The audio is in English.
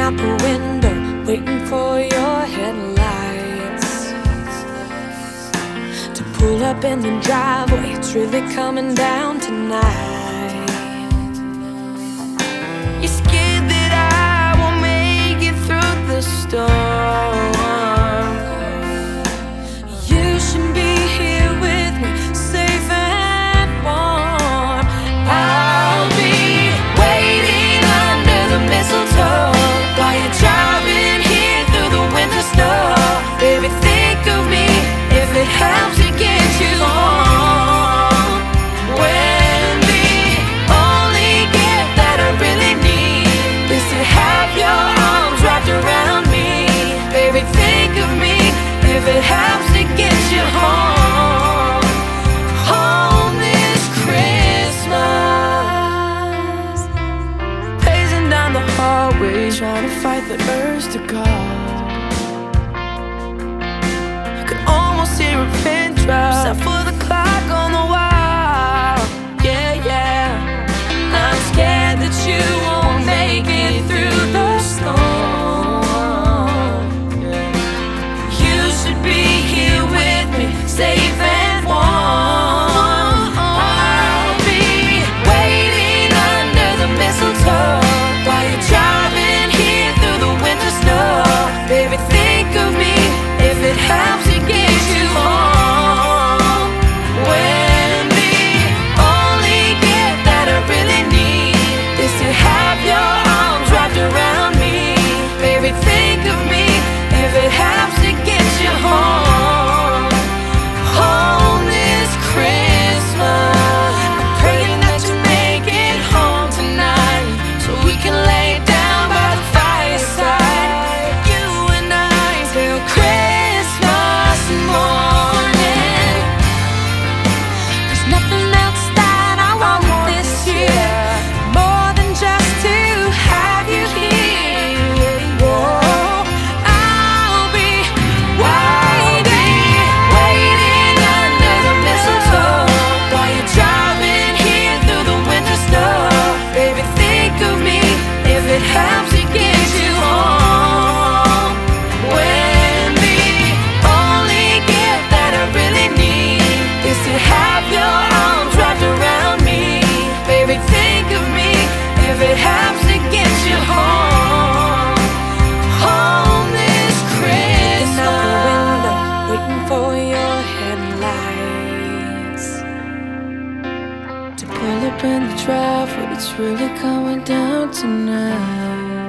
out the window, waiting for your headlights to pull up in the driveway. It's really coming down tonight. You're scared that I won't make it through the storm. You should be here with me, safe and warm. I'll be waiting under the mistletoe while you're driving here through the winter snow. Baby, think of me if it helps to get you home. When the only gift that I really need is to have your arms wrapped around me. Baby, think of me if it helps to get you home. Home this Christmas. Pacing down the hallway, trying to fight the urge to go. You could almost hear a pin drop, except for the clock on the wall. Yeah, yeah. I'm scared that you won't make it through the storm. You should be here with me, safe and warm. I'll be waiting under the mistletoe while you're driving here through the winter snow. Baby, think of me if it helps to get you home. When the only gift that I really need is to have your arms wrapped around me. Baby, think of me if it helps to get you home. Home this Christmas. I'm praying that you make it home tonight, so we can lay down by the fireside, you and I, till Christmas morning. There's nothing else that I want this year more than just to have you here. Whoa, I'll be waiting under the mistletoe while you're driving here through the winter snow. Baby, think of me if it helps to get you home. When the only gift that I really need is to have your arms wrapped around me. Baby, think of me if it helps to get you home. Home this Christmas. Out the window, waiting for your headlights to pull up in the driveway. It's really coming down tonight.